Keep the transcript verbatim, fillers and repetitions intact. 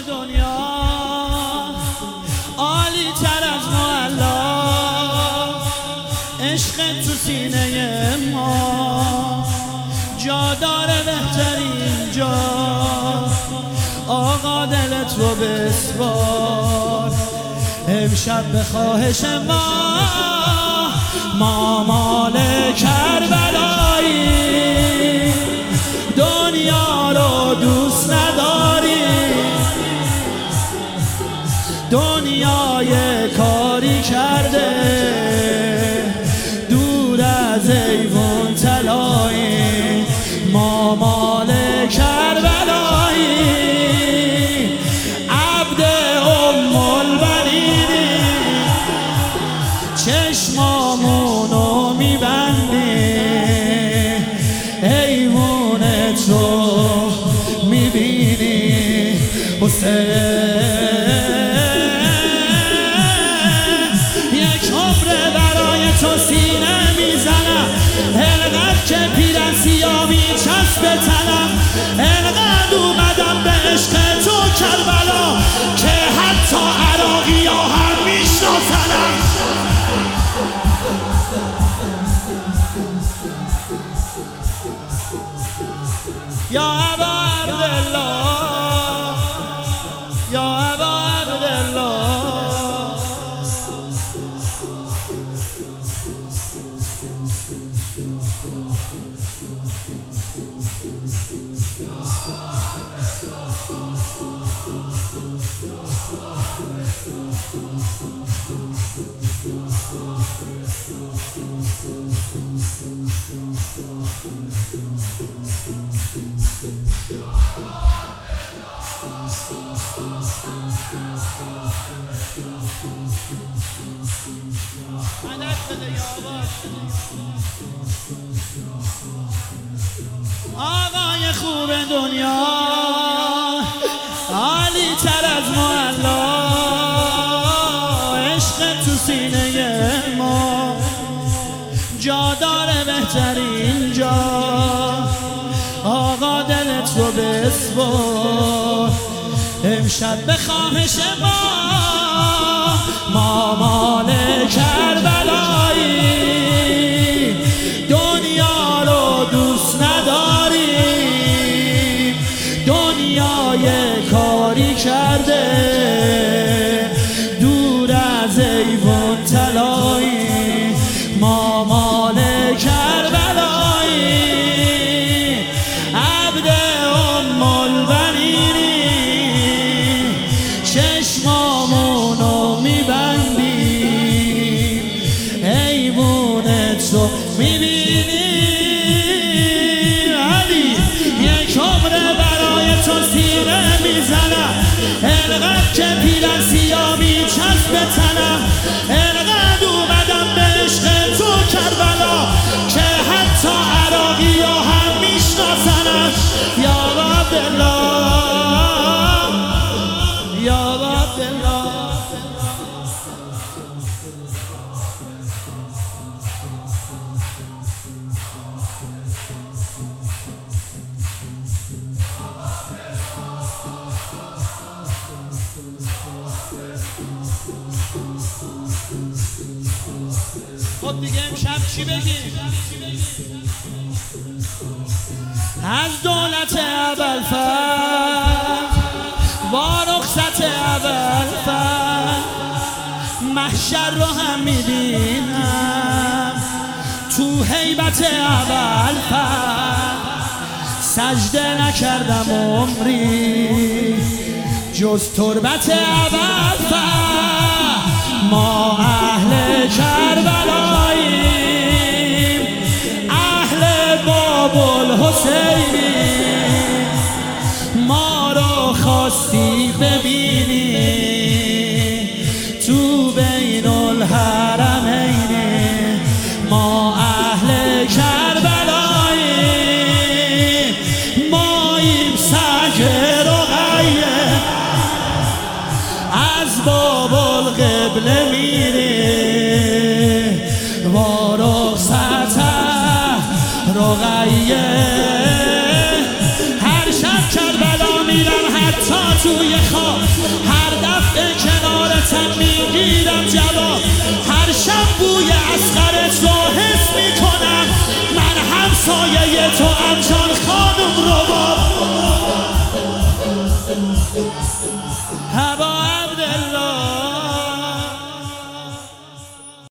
دنیا عالی تر از معلا، عشق تو سینه ما جا داره بهترین جا. آقا دلت رو بسپار امشب به خواهش ما، ما مال کربلایی دنیا رو دوست نداری. دنیای کاری کرده دور از ایوان طلایی، ما مال کربلایی عبد ام البنینی، چشمامونو میبندی ایوانت رو میبینی. حسین یک عمر برای تو سینه میزنم، انقدر که پیرن سیاه میچسب تنم، انقدر اومدم به عشق تو کربلا که حتی عراقی ها هم میشناسنم. یا ابا عبدالله، یا ابا عبدالله، آقای خوب دنیا عالی تر از معلا، عشق تو سینه ما جا داره بهترین جا. آقا دلت رو بسپار امشب به خواهش ما، ما مال کربلایی دنیا رو دوست نداریم. دنیای کاری کرده دور از ایوان طلایی، ما مال کربلایی عبد ام البنینی، چشمامونو میبندیم ایوانت رو میبینی. علی یک عمر برای تو سینه میزنم، انقدر که پیرن سیاه میچسب تنم، انقدر اومدم به عشق تو کربلا که حتی عراقی ها هم میشناسنم. یا عبدالله، یا عبدالله، خب دیگه امشب چی بگیم؟ از دولت ابوالفضل با رخصت ابوالفضل محشر رو هم میبینم، تو هیبت ابوالفضل سجده نکردم عمری جز تربت ابوالفضل. ما اهل کربلاییم، اهل باب الحسینیم، ما رو خواستی ببینی تو بین الحرمین. ما اهل کربلاییم، ماییم سگ رقیه از باب القبله میری و رخصت رقیه. هر شب کربلا میرم، هر حتی توی خواب هر دفعه کنارتم میگیرم جواب هر شب بوی اصغرت رو حس میکنم من همسایه تو ام جان خانم رباب هوا